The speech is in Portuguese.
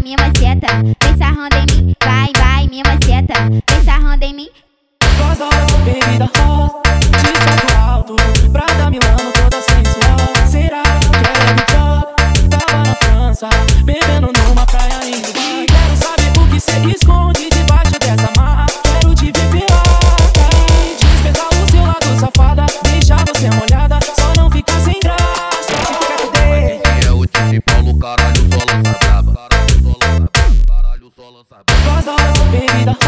minha maceta. Vem sarrando em mim, vai, minha maceta. Vem sarrando em mim. Gosto dessa bebida rosa, de salto alto, Prada Milano toda sensual. Será que ela é do job? Tava na França, bebendo numa praia em Dubai. Quero saber o que cê esconde debaixo dessa marra. Quero te ver pelada e despertar o seu lado safada. Deixar você molhada, só não ficar sem graça. Quem é o time Paulo, caralho, só lança braba. Caralho, só lança braba. Gosto dessa bebida